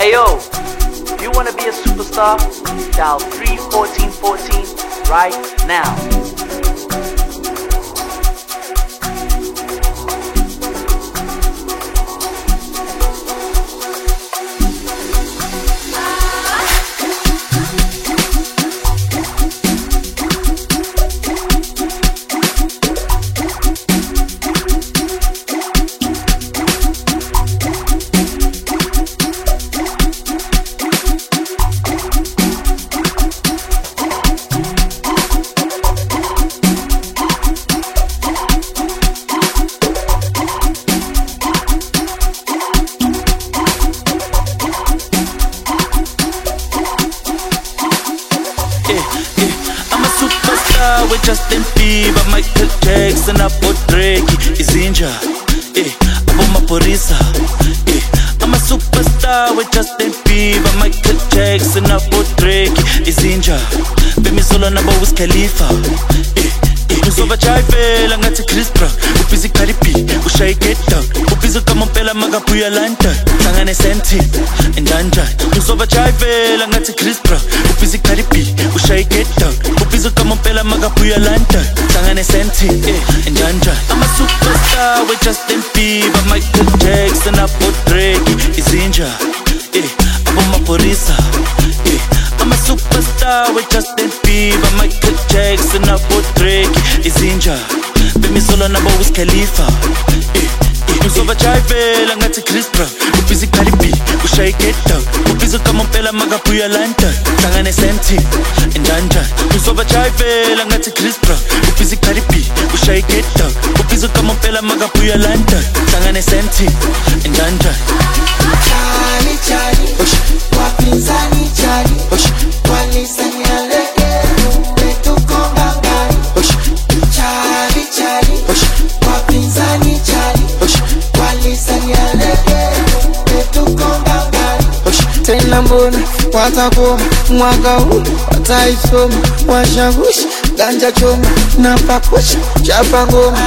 Hey yo, if you wanna be a superstar, dial 31414 right now. With Justin Bieber, Michael Jackson, hapo Drake, Izinja, hapo maporisa, I'm a superstar with Justin Bieber, Michael Jackson, hapo Drake, Izinja, Femi Solo nabo Wiz Khalifa, Uzova chayivela ngathi Chris Brown, ubhizi Cardi B, ushaye get down, ubhizi kamompela magabuya London, hlangane senti, endanjani. Uzova chayivela ngathi Chris Brown, ubhizi Cardi B, ushaye get down, ubhizi kamompela magabuya London, hlangane senti, endanjani. I'm a superstar with Justin Bieber, Michael Jackson, hapo Drake, Izinja, hapo maporisa, I'm a superstar with Justin Bieber, Michael Jackson, hapo Drake, Izinja, Femi Solo nabo Wiz Khalifa, Uzova chayivela ngathi Chris Brown, ubhizi Cardi B, ushaye get down, ubhizi kamompela magabuya London, hlangane senti, endanjani. Uzova chayivela ngathi Chris Brown, ubhizi Cardi B, ushaye get down, ubhizi kamompela magabuya London, hlangane senti, endanjani. Charlie, Charlie, wapinzani Charlie, walisani aleke, wetukonga ngani. Charlie, Charlie, wapinzani Charlie, walisani aleke, wetukonga ngani. Tena mbona watakoma mwaka huu, wataisoma washawishi, ganja choma na pakusha chapa ngoma.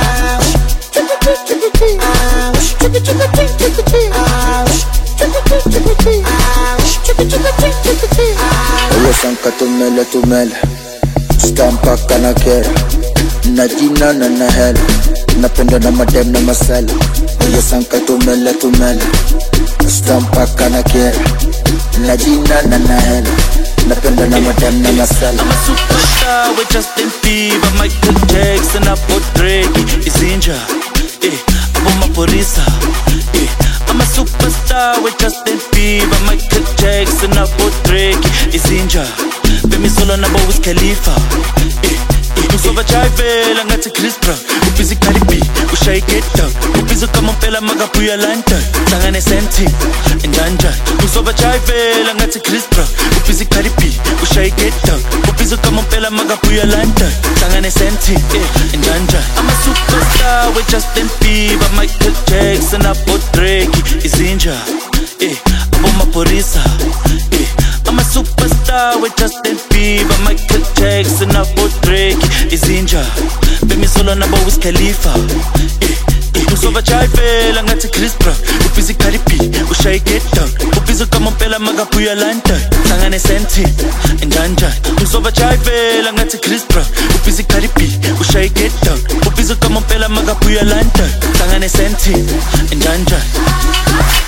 Oye sanka tumele Stampa kana kera Na jina na hela Napenda na madem na masala Oye sanka tumele Stampa kana kera Na jina na hela Napenda na madem na masala. I'm a superstar with Justin Bieber, Michael Jackson, hapo Drake, Izinja, hapo maporisa, I'm a superstar with Justin Bieber, Michael Jackson, hapo Drake, Izinja, Femi Solo nabo Wiz Khalifa, Uzova chayivela ngathi Chris Brown, ubhizi Cardi B, ushaye get down, ubhizi kamompela magabuya London, hlangane senti, endanjani. Uzova chayivela ngathi Chris Brown, ubhizi Cardi B, ushaye get down, ubhizi kamompela magabuya London, hlangane senti, endanjani. I'm a superstar with Justin Bieber, Michael Jackson, hapo Drake, Izinja, hapo maporisa, I'm a superstar with Justin Bieber, Michael Jackson, hapo Drake, Izinja, Femi Solo nabo Wiz Khalifa, Uzova chayivela ngathi Chris Brown, ubhizi Cardi B, ushaye get down, ubhizi kamompela magabuya London, hlangane senti, endanjani. Uzova chayivela ngathi Chris Brown, ubhizi Cardi B, ushaye get down, ubhizi kamompela magabuya London, hlangane senti, endanjani.